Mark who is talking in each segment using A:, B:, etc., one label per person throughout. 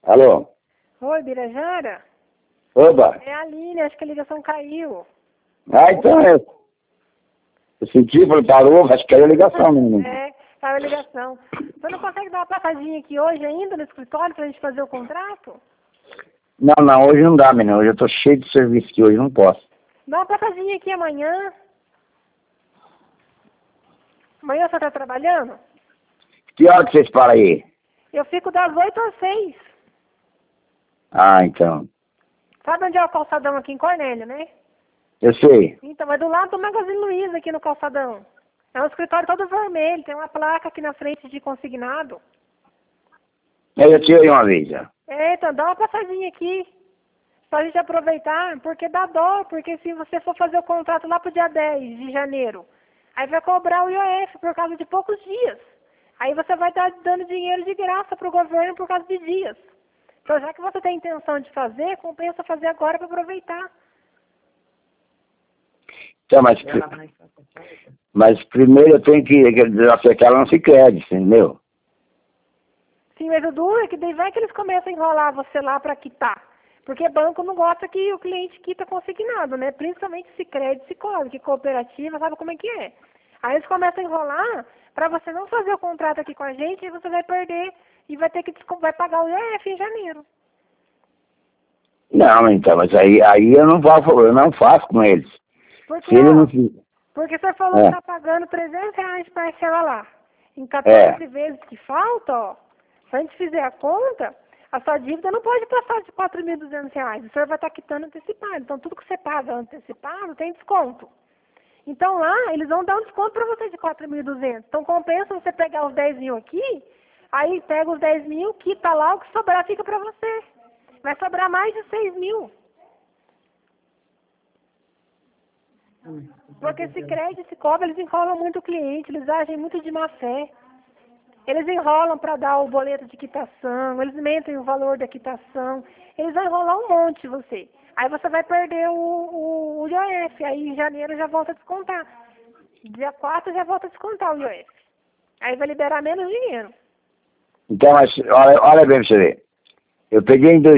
A: Alô?
B: Oi, Birajara?
A: Oba!
B: É a Aline, acho que a ligação caiu.
A: Ah, então é. Eu senti, falei, parou, acho que caiu a ligação, menino.
B: Caiu a ligação. Você não consegue dar uma passadinha aqui hoje ainda no escritório pra gente fazer o contrato?
A: Não, hoje não dá, menino. Hoje eu tô cheio de serviço aqui, hoje não posso.
B: Dá uma passadinha aqui amanhã. Amanhã você tá trabalhando?
A: Que hora que vocês param aí?
B: Eu fico das 8 às 6.
A: Ah, então.
B: Sabe onde é o calçadão aqui em Cornélio, né?
A: Eu sei.
B: Então, é do lado do Magazine Luiza aqui no calçadão. É um escritório todo vermelho, tem uma placa aqui na frente de consignado.
A: Eu já tirei uma vez, já.
B: Então dá uma passadinha aqui. Pra gente aproveitar, porque dá dó, porque se você for fazer o contrato lá pro dia 10 de janeiro, aí vai cobrar o IOF por causa de poucos dias. Aí você vai estar dando dinheiro de graça pro governo por causa de dias. Então já que você tem intenção de fazer, compensa fazer agora para aproveitar.
A: Então, mas primeiro eu tenho que acertar lá no Sicredi, entendeu?
B: Sim, mas o duro é que daí vai que eles começam a enrolar você lá para quitar. Porque banco não gosta que o cliente quita consignado, né? Principalmente Sicredi, Sicoob, que cooperativa, sabe como é que é? Aí eles começam a enrolar para você não fazer o contrato aqui com a gente e você vai perder e vai ter que vai pagar o IOF em janeiro.
A: Não, então, mas aí eu não faço com eles.
B: Porque,
A: Se ele não...
B: porque você falou que tá pagando R$300 de parcela lá. Em 14 vezes que falta, ó, se a gente fizer a conta, a sua dívida não pode passar de R$4.200. O senhor vai estar quitando antecipado. Então, tudo que você paga antecipado tem desconto. Então, lá, eles vão dar um desconto para você de R$4.200. Então, compensa você pegar os 10 mil aqui, aí pega os 10 mil, quita lá, o que sobrar fica para você. Vai sobrar mais de 6 mil. Porque Sicredi, Sicoob, eles enrolam muito o cliente, eles agem muito de má fé. Eles enrolam para dar o boleto de quitação, eles mentem o valor da quitação, eles vão enrolar um monte você. Aí você vai perder o IOF, aí em janeiro já volta a descontar. Dia 4 já volta a descontar o IOF. Aí vai liberar menos dinheiro.
A: Então, mas, olha bem pra você ver. Eu peguei em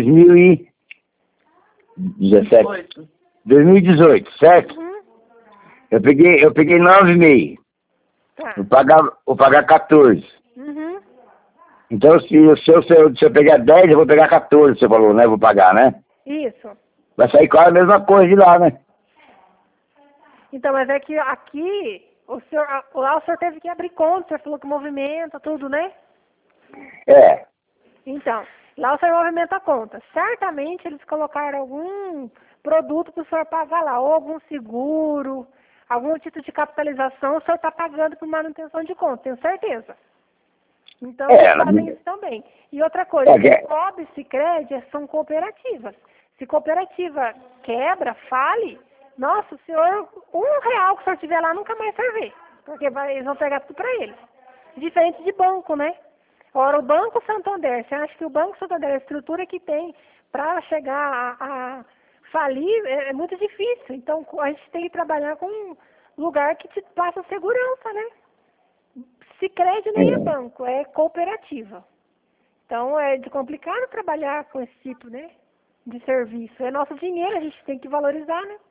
A: 2017. 2018, certo?
B: Uhum.
A: Eu peguei 9,5.
B: Tá.
A: Vou pagar 14.
B: Uhum.
A: Então, se eu pegar 10, eu vou pegar 14, você falou, né? Vou pagar, né?
B: Isso.
A: Vai sair quase a mesma coisa de lá, né?
B: Então, mas é que aqui, lá o senhor teve que abrir conta, o senhor falou que movimenta tudo, né?
A: É.
B: Então, lá o senhor movimenta a conta. Certamente eles colocaram algum produto para o senhor pagar lá, ou algum seguro, algum título de capitalização, o senhor está pagando por manutenção de conta, tenho certeza. Então, eles fazem isso também. E outra coisa, Sicoob e Sicredi são cooperativas. Se cooperativa quebra, fale, nossa, o senhor, R$1 que o senhor tiver lá nunca mais vai ver, porque eles vão pegar tudo para eles. Diferente de banco, né? Ora, o Banco Santander, você acha que o Banco Santander, a estrutura que tem para chegar a falir, é muito difícil. Então, a gente tem que trabalhar com um lugar que te passa segurança, né? Sicredi nem é banco, é cooperativa. Então, é de complicado trabalhar com esse tipo, né, de serviço. É nosso dinheiro, a gente tem que valorizar, né?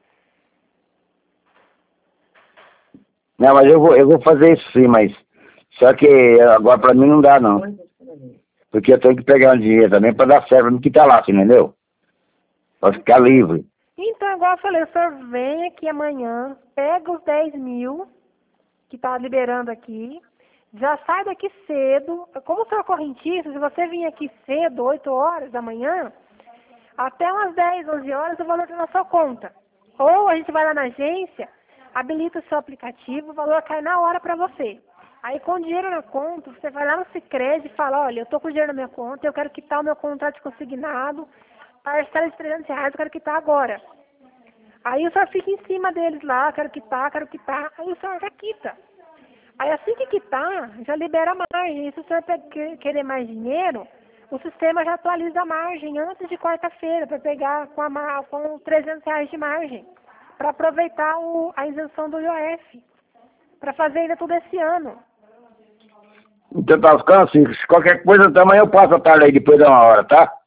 A: Não, mas eu vou fazer isso sim, mas só que agora pra mim não dá, não. Porque eu tenho que pegar um dinheiro também pra dar certo no que tá lá, entendeu? Pra ficar livre.
B: Então, igual eu falei, o senhor vem aqui amanhã, pega os 10 mil que tá liberando aqui, já sai daqui cedo. Como o senhor é correntista, se você vir aqui cedo, 8 horas da manhã, até umas 10, 11 horas o valor está na sua conta. Ou a gente vai lá na agência, habilita o seu aplicativo, o valor cai na hora para você. Aí com o dinheiro na conta, você vai lá no Sicredi e fala, olha, eu tô com o dinheiro na minha conta, eu quero quitar o meu contrato de consignado, parcela de R$300, eu quero quitar agora. Aí o senhor fica em cima deles lá, quero quitar, aí o senhor já quita. Aí assim que quitar, já libera a margem. E se o senhor querer mais dinheiro, o sistema já atualiza a margem antes de quarta-feira, para pegar com R$300 de margem, para aproveitar a isenção do IOF, para fazer ainda tudo esse ano.
A: Então tá ficando assim, qualquer coisa também eu passo a tarde aí depois de uma hora, tá?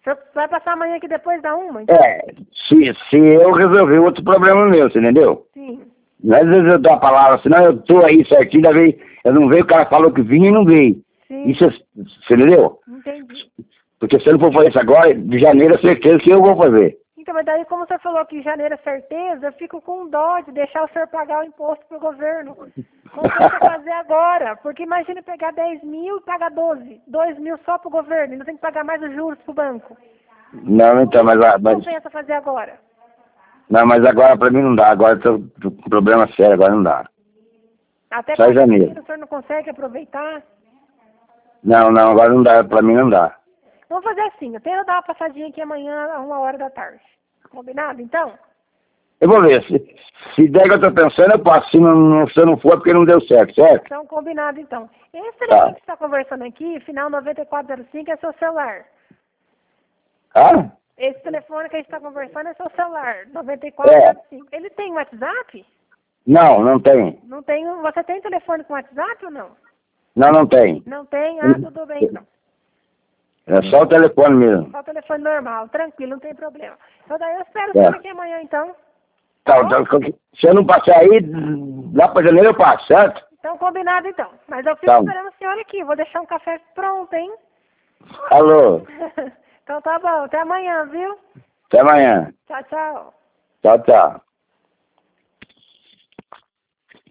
B: senhor vai passar amanhã aqui depois da 1, então?
A: Se eu resolver outro problema meu, você entendeu?
B: Sim.
A: Não é às vezes eu dou a palavra, senão eu tô aí certinho, da vez eu não veio, o cara falou que vinha e não veio.
B: Sim.
A: Isso, você entendeu?
B: Entendi.
A: Porque se eu não for fazer isso agora, de janeiro é certeza que eu vou fazer.
B: Então, mas daí como o senhor falou que em janeiro é certeza, eu fico com dó de deixar o senhor pagar o imposto pro governo. Como que eu vou fazer agora? Porque imagina pegar 10 mil e pagar 12. 2 mil só pro governo, ainda tem que pagar mais os juros pro banco.
A: Não, então, mas
B: Não pensa fazer agora?
A: não, mas agora pra mim não dá, agora eu tô com problema sério, agora não dá.
B: Até
A: Só em
B: para
A: janeiro.
B: o senhor não consegue aproveitar?
A: Não, agora não dá, pra mim não dá.
B: Vamos fazer assim, eu tento dar uma passadinha aqui amanhã a 1h da tarde. Combinado, então?
A: Eu vou ver, se der que eu tô pensando, eu passo, se eu não for, é porque não deu certo, certo?
B: Então, combinado, então. Esse telefone que você está conversando aqui, final 9405, é seu celular.
A: Ah?
B: Esse telefone que a gente está conversando é seu celular, 9405. Ele tem WhatsApp?
A: Não tem.
B: Não tem. Você tem telefone com WhatsApp ou não?
A: Não tem.
B: Não tem? Ah, tudo bem, então.
A: É só o telefone mesmo.
B: Só o telefone normal, tranquilo, não tem problema. Então daí eu espero o senhor aqui amanhã, então.
A: Tá, então, se eu não passar aí, lá pra janeiro eu passo, certo?
B: Então, combinado, então. Mas eu fico
A: Tá.
B: esperando o senhor aqui. Vou deixar um café pronto, hein?
A: Alô,
B: Então tá bom. Até amanhã, viu?
A: até amanhã.
B: Tchau, tchau.
A: Tchau.